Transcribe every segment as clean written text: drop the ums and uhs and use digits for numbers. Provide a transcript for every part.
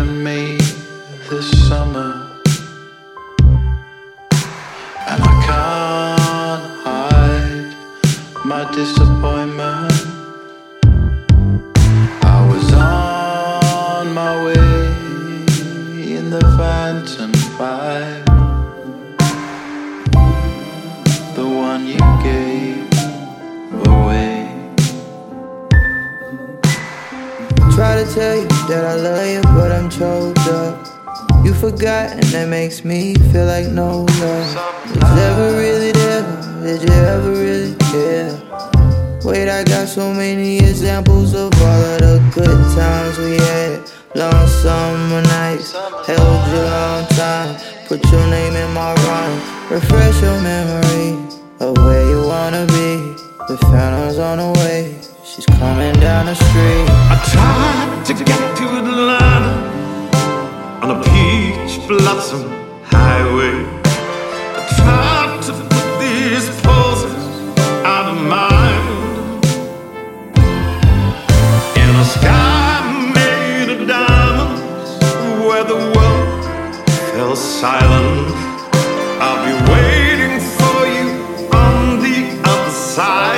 to me this summer, and I can't hide my disappointment. I was on my way in the Phantom 5, the one you gave away. Try to tell you that I love you, but I'm choked up. You forgot, and that makes me feel like no love was ever really there. Did you ever really care? Wait, I got so many examples of all of the good times we had. Long summer nights, held you a long time. Put your name in my rhyme. Refresh your memory of where you wanna be. The phantom's on the way, she's coming down the street. I tried to get to Atlanta on a peach blossom highway. I tried to put these poses out of mind in a sky made of diamonds, where the world fell silent. I'll be waiting for you on the other side.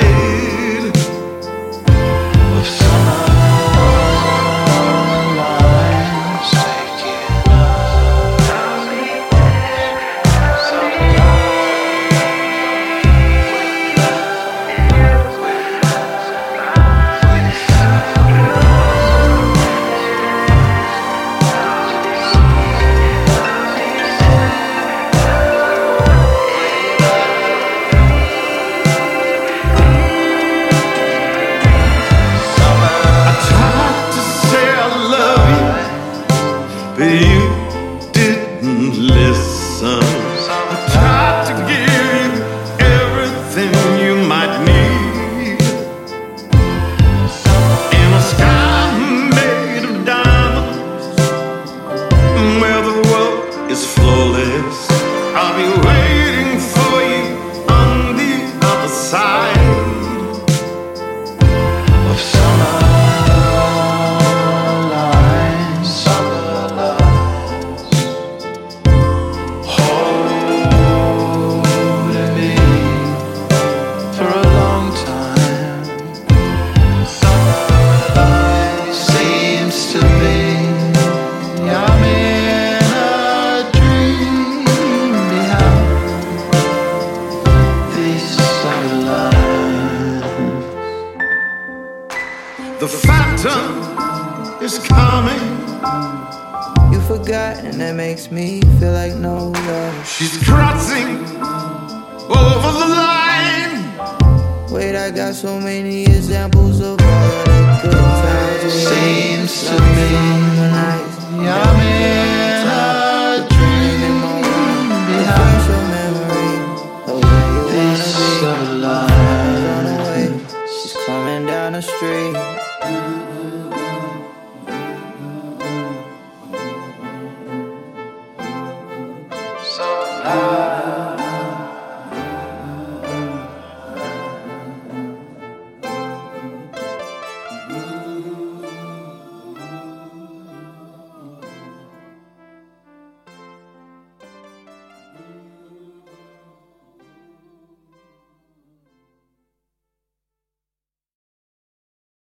But you didn't listen. I tried to give you everything you might need in a sky made of diamonds, where the world is flawless. I'll be waiting for you on the other side of summer. The phantom is coming. You forgot, and that makes me feel like no love. She's crossing over the line. Wait, I got so many examples of all of the good times we had. Seems to